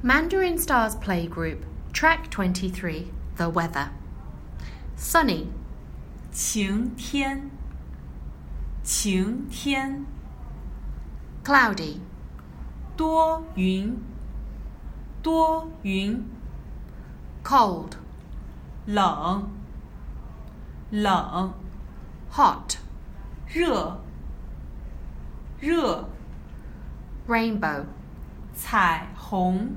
Mandarin Stars Playgroup, Track 23, The Weather. Sunny. 晴天，晴天， Cloudy. 多云，多云， Cold. 冷，冷， Hot. 热，热， Rainbow. 彩虹，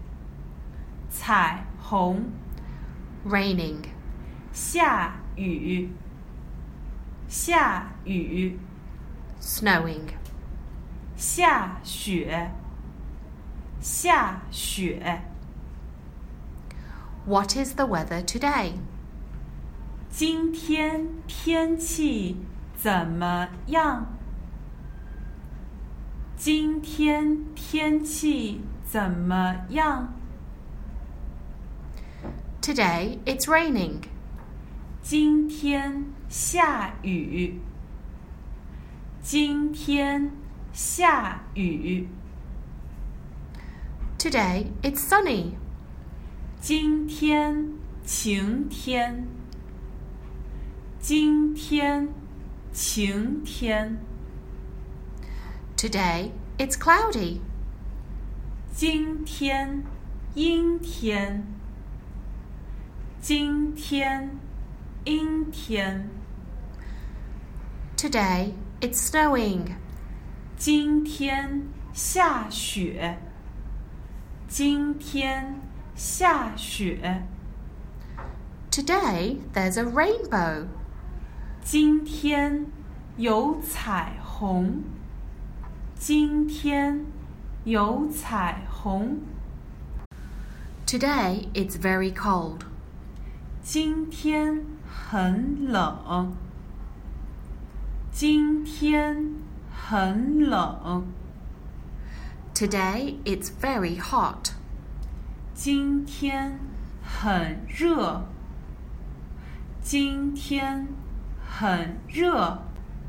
彩虹， Raining. 下雨，下雨， Snowing. 下雪，下雪。 What is the weather today? 今天天气怎么样？今天天气怎么样？ Today it's raining. 今天下雨。今天下雨。 Today it's sunny. 今天晴天。今天晴天。 Today it's cloudy. 今天阴天。今天阴天。 Today it's snowing. 今天下雪。今天下雪。 Today there's a rainbow. 今天有彩虹。今天有彩虹。 Today it's very cold. 今天很冷。今天很冷。 Today it's very hot. 今天很热。今天很热。